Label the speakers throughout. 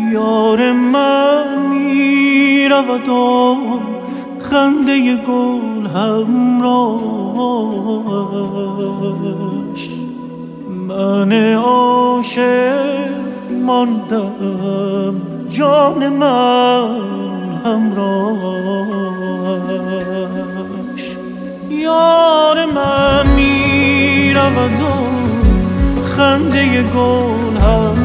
Speaker 1: یار من می رود و خنده گل همراهش، من عاشق ماندم جان من همراهش. یار من می رود و خنده گل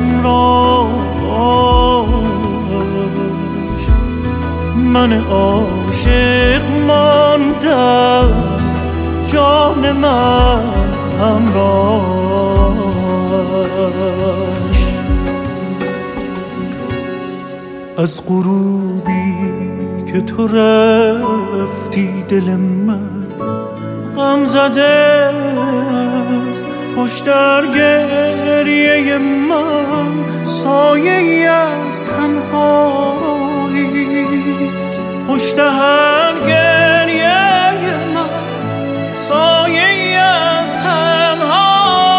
Speaker 1: همراهش، من عاشق ماندم جان من همراهش. از غروبی که تو رفتی دل من غم زده است، پشت در گریه من سایه‌ای از تنهاییست، پشت هر گریه من سایه‌ای از تنهاییست.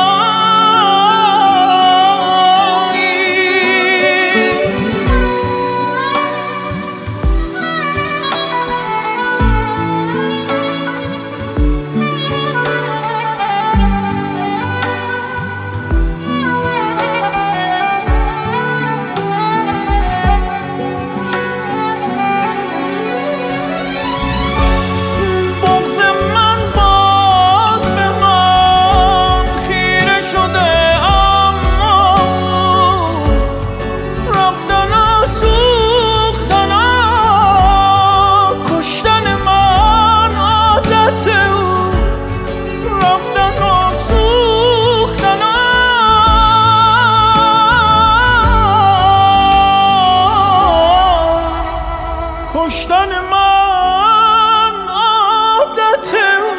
Speaker 1: کشتن من عادت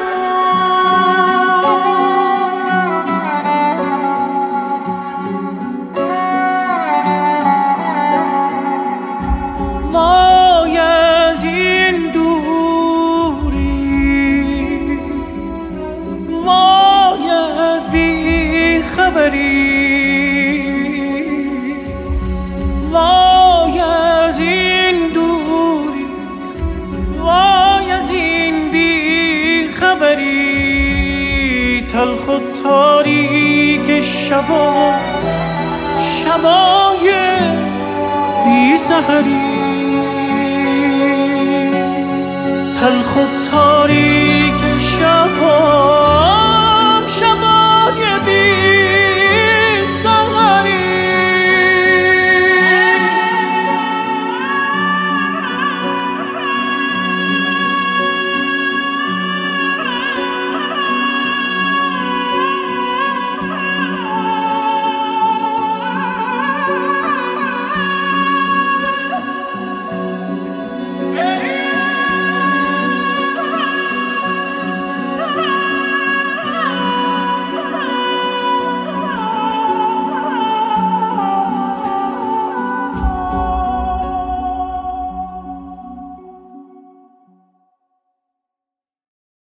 Speaker 1: وای از این دوری، وای از بی خبری، وای از این دوری، وای از این بی خبری. تلخ و تاریک شبا، شبای بی سحری، تلخ و